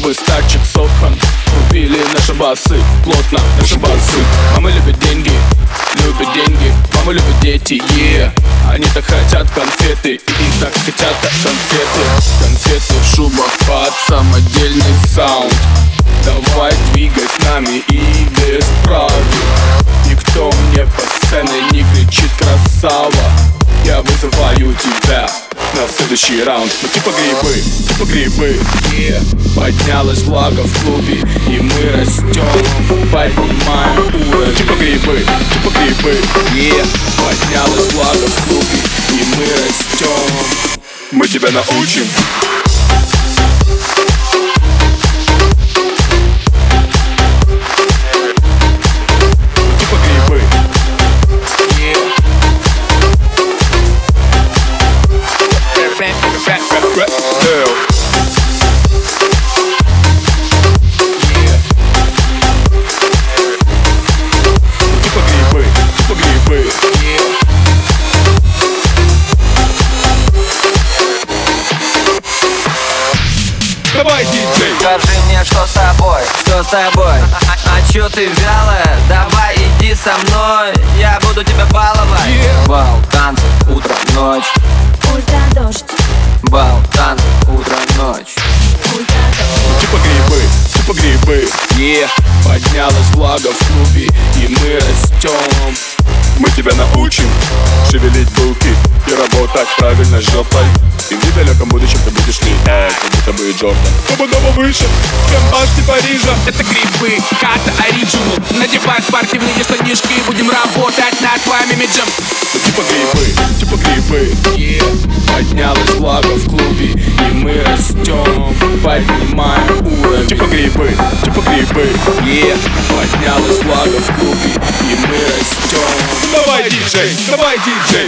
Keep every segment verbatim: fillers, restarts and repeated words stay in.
грибы с тачек сохан. Купили наши басы, плотно наши басы. Мама любит деньги, любит деньги. Мама любит дети, yeah. Они так хотят конфеты, и так хотят конфеты. Конфеты в шубах под самодельный саунд. Давай двигай с нами и без правил. Никто мне по сцене не кричит красава. Я вызываю тебя на следующий раунд. Мы типа грибы, типа грибы, yeah. Поднялась влага в клубе, и мы растем, поднимаем уровень. Типа грибы, типа грибы, yeah. Поднялась влага в клубе, и мы растем. Мы тебя научим. Давай, диджей! Скажи мне, что с тобой, что с тобой? А, а чё ты вялая? Давай иди со мной, я буду тебя баловать. Yeah. Бал, танцы, утро, ночь. Ультра дождь, Бал, танцы, утро, ночь. ультра дождь. Типа грибы, типа грибы, yeah. Поднялась влага в клубе, и мы растем. Мы тебя научим шевелить булки и работать правильно жопой. И в недалеком будущем ты будешь летать, как будто бы Джордан. Побудово выше, чем башни Парижа. Это грибы, хата оригинал. Надевай спортивные штанишки и будем работать над твоим имиджем. Ну типа грибы, типа грибы, yeah. Поднялась влага в клубе, и мы растем, поднимаем уровень. Типа грибы, типа грибы, yeah. Поднялась влага в клубе, и мы растем. Давай, диджей, давай, диджей.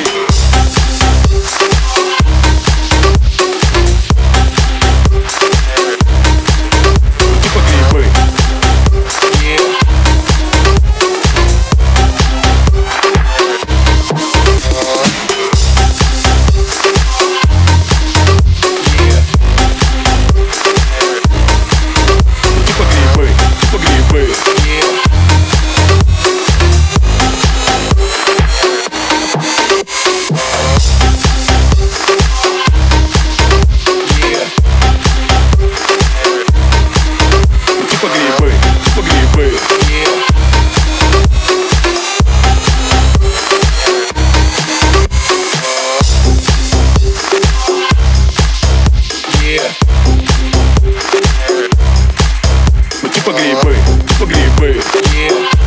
Типа грибы, типа грибы, yeah.